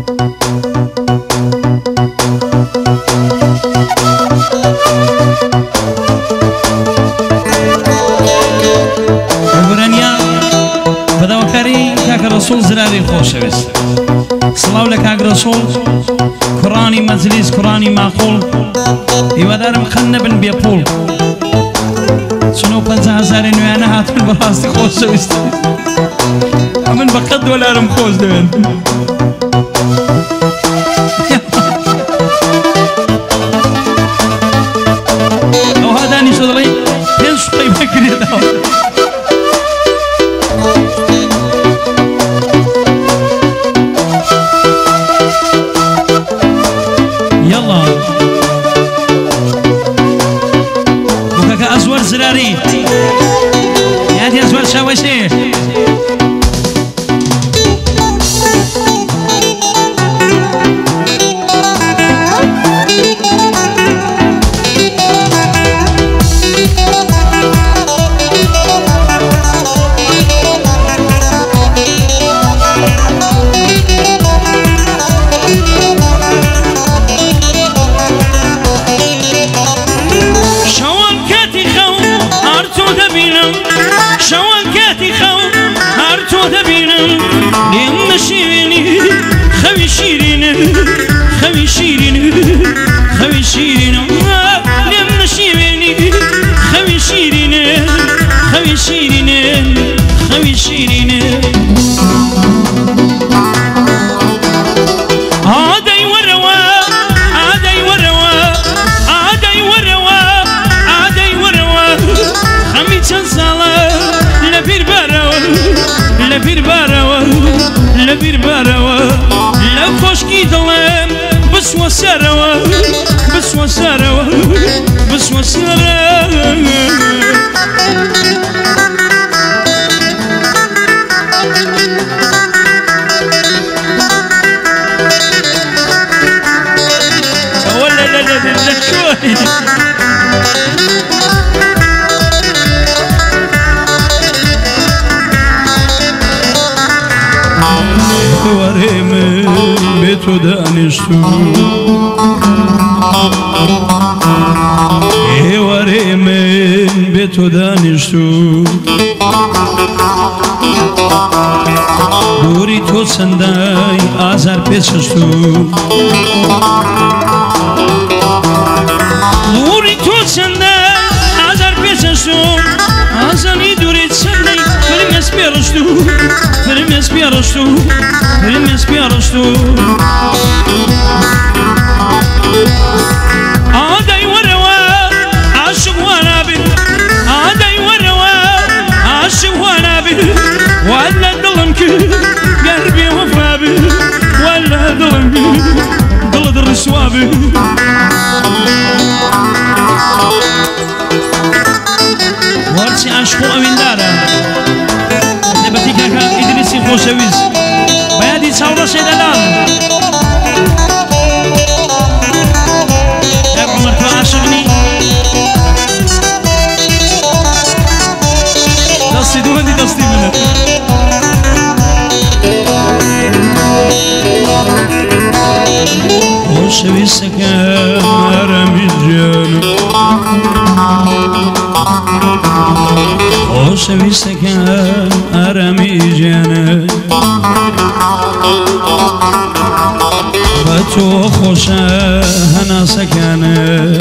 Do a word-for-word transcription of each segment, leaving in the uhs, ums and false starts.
رسول زراري خوشويس صلاو لك حق رسول قراني مجلس قراني معقول يودار مخنبن بيقول شنو خمسة هزار نوانا هات البراس خوشويس من بقد ولا رم خوش دوين او هذا نشد لي تنش قيمة كريتا زراري يا أزوار شاوشي خوي شيرين خوي شيرين خوي شيرين لم شيرين خوي شيرين خوي شيرين خوي شيرين عادي وروا عادي وروا عادي وروا عادي وروا خمي تنزلا لبير بروا لبير بروا لبير بروا خوشکی دلم بس و سروا بس و سروا بس و سروا ولا لا لا لا شوي وريم بيتو دانشتو اي وريم بيتو دانشتو دوری تو سندای آزار پیچشتو دوری تو سندای آزار پیچشتو آزانی دوری سندای فرم اسپیرشتو فرم اسپیرشتو فرم اسپیرشتو آدای وروا عاشق وانا بی آدای وروا عاشق وانا بی ولا دلم کی قلبي وفا بي ولا دلم کی دل در سوابي وارسي عاشقو اوين دارا نبتي كاكا ادريسي خوشويز بيادي تصور شي دلال يا عمر تو عاشقني دستي دو هندي دستي منك خوشويزك ارمي الجنة خوشويزك ارمي الجنة بتو خوشه هنا سكنه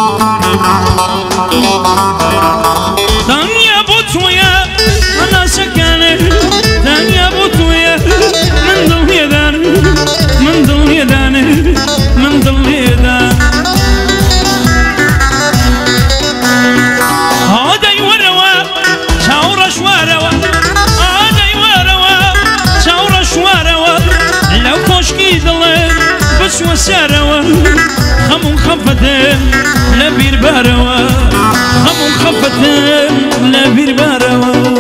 دنيا بوتويا هنا سكنه دنيا بوتويا من دل يدان من دل يدان من دل يدان هذا يوروا شاور شواروا هذا يوروا شاور شواروا لو كشكي ظلم بس وساروا خمون خفتن لبير باروا خمون خفتن لبير باروا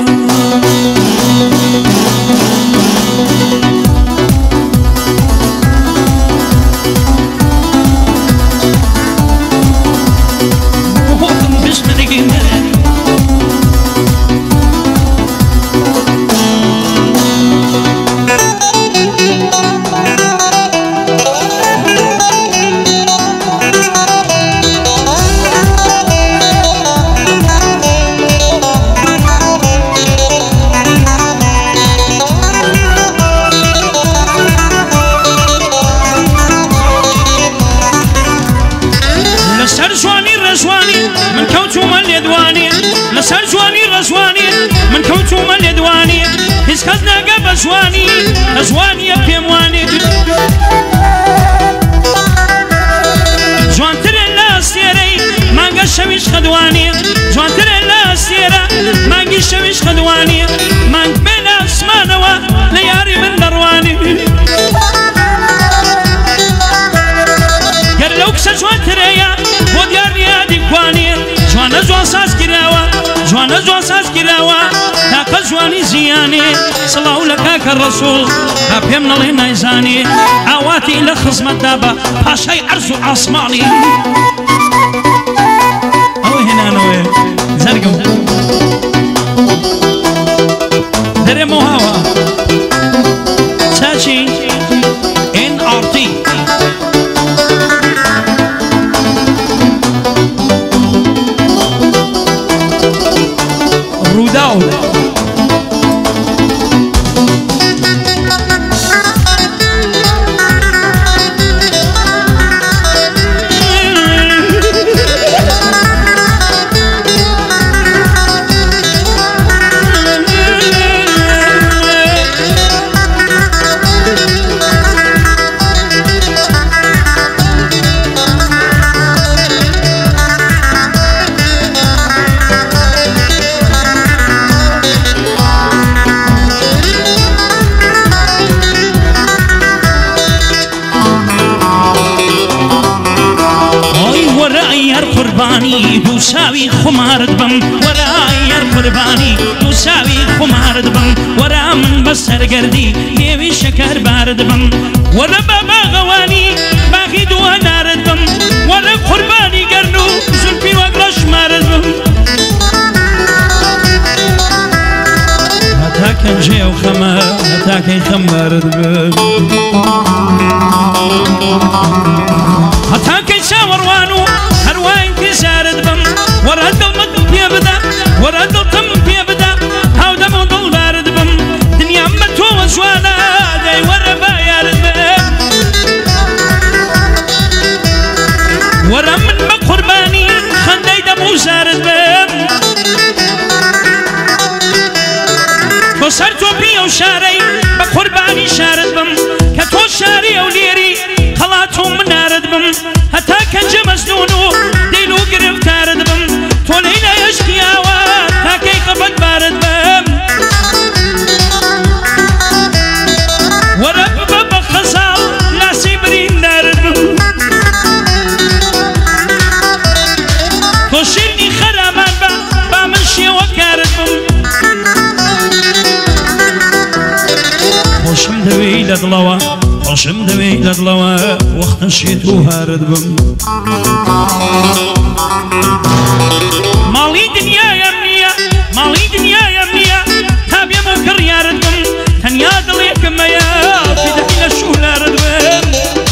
كزواني كزواني بيمواني جوان ترين لا سيري مانجا شويش خدواني جوان ترين لا سيرا مانجي شويش خدواني مانج بين اسمانوا لياري من درواني قال لو كسا جوان تريا وديار ريادي كواني جوان جوان ساس كراوا جوان جوان ساس كراوا تاقا جواني زياني صلاو لكاك الرسول رابي من الله نايزاني عواتي إلى خزمة دابا باشاي عرزو عصماني أو هنا نوي زرقو درمو هوا تاشي إن آر تي روداو قرباني دوساوي خمارد بم وراي قرباني دوساوي خمارد بم ورا من بسر قردي ليوي شكر بارد بم ورا بابا غواني باقي دوا نارد بم ورا قرباني قرنو زلفي وقرش مارد بم هتاك نجي وخمار هتاك خمارد بم هتاك يساور وانو هرواين تزارد بم ورا دلمت بيبدا ورا دلتم بيبدا هاو دمو دل بارد بم دنيا متو وزوانا داي ورا بايارد بم ورا من مقرباني خندي دمو زارد بم كسرتو بيو شاري بقرباني شارد بم كتو شاري وليري خلاتو من نارد بم هتا كنجة مسنونو ديلو قرب تارد بم تولينا يشكياوا تاكي قبل بارد بم ورب بابا خزال لا سيبرين نارد بم توشيني خرامان با بامنشي وكارد بم خوشم دوي لدلوا خوشم دوي لدلوا وقت نشيتو هارد بم مالي دنيا يمنية مالي دنيا يمنية تابي موكر يارد بم تنيا دليك ميا في دحيل الشهل هارد بم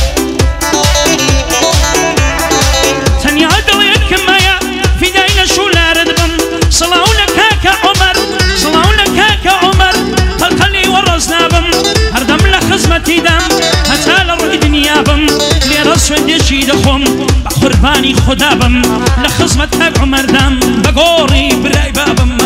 تنيا دليك ميا في دحيل الشهل هارد بم صلاو لكاك عمر صلاو لكاك عمر قلقلي ورزنا بم هردم لخزمتي دم هتال الرئي دنيا بم لرسو ديشي دخم بقرباني خدا بم لخزمتك عمر دم بقوري براي بابم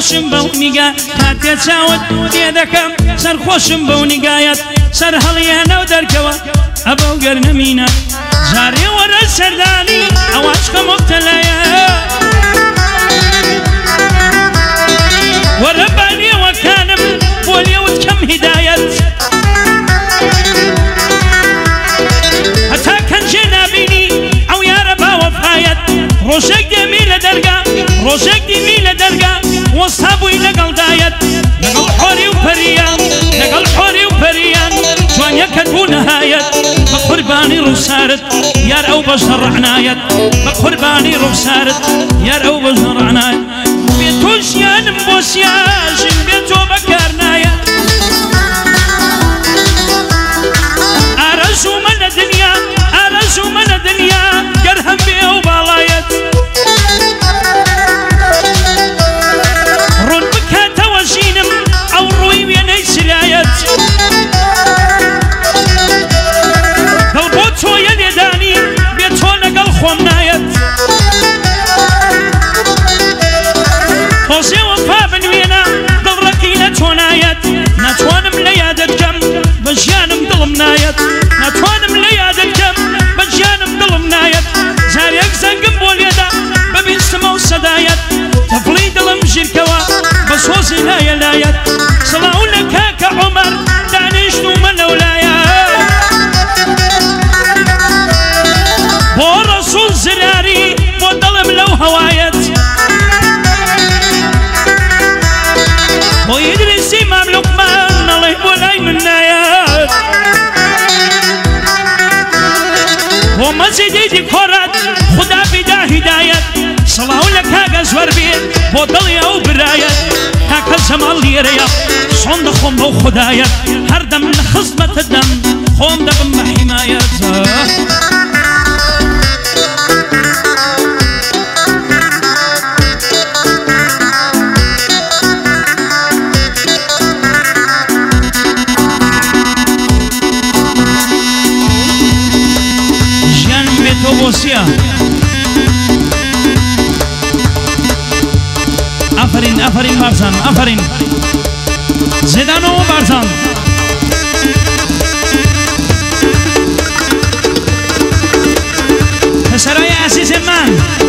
سەرخۆشم بەو نیگا کاتێ چاوت تێ دەکەم سەرخۆشم بەو نیگایەت سەر هەڵیانە و دەرکەوە ئەبە و گەرنەمینە جارێ وەرە سەردانی ئەو عاشقە مبتەلایە وەرە بانێوەکانم بۆ لێوت کەم هیدایەت هەتا کەنجێ نابینی ئەو یارە باوەفایەت ڕۆژێک دێمی لە دەرگا ڕۆژێک دیمی لە دەرگا وەستا بووی لەگەڵدایەت لەگەڵ حۆری و پەریان لەگەڵ حۆری و پەریان جوانیەکەت بوو نەهایەت بە قوربانی ڕووسارت یار ئەو بەشە ڕەعنایەت بە قوربانی ڕووسارت یار ئەو بەشە ڕەعنایەت بێ تۆ ژیانم بۆ سیاژم بێ تۆ بەکار نایەت ئارەزوومە لە دنیا ئارەزوومە لە دنیا گەر هەم بێ ئەو باڵایەت ڕوون بکاتەوە ژینم ئەو ڕووی وێنەی سرایەت دڵ بۆ تۆیە لێدانی بێ تۆ لەگەڵ خۆم نایەت تۆزێ وەفا بنوێنە دڵڕەکی لە تۆ نایەت ناتوانم لە یادت بکەم بە ژیانم دڵم نایەت ناتوانم لە یادت بکەم بە ژیانم دڵم نایەت جارێک زەنگم بۆ لێدا ببیستمە و سەدایەت تەفڵی دڵم ژیرکەوە بە سۆزی لایە لایەت سڵاو لە کاکە عومەر دانیشتومە لەولایە بۆ ڕەسوول زراری بۆ دڵم لەو هەوایەت بۆ ئیدریسی مام لوقمان نەڵێ بۆ لای من نایەت بۆ مەجیدی دیکۆرات خودا بیدا هیدایەت سڵاو لە کاگە زۆر بێت بۆ دڵی ئەو برایەت کاکە جەماڵ لێرەیە چۆن دەخۆم بەو خودایەت هەردەم لە خزمەتت دەم خۆم دەبم بە حیمایەت ژیانم بێتۆ بۆ سیا ئەفەرین ئەفەرین بارزان ئەفەرین زێدانەوە بارزان پسرای عزیز من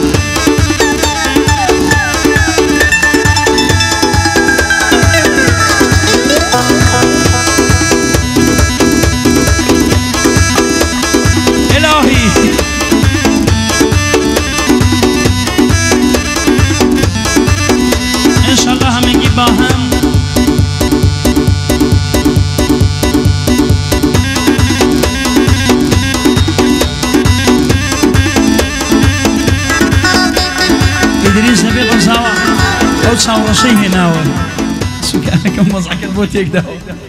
الهی انشالله همگی با هم ادریس نبی قرزاوه او چاورشی هناوه سوکانکم مزعکر بۆ تێکداوە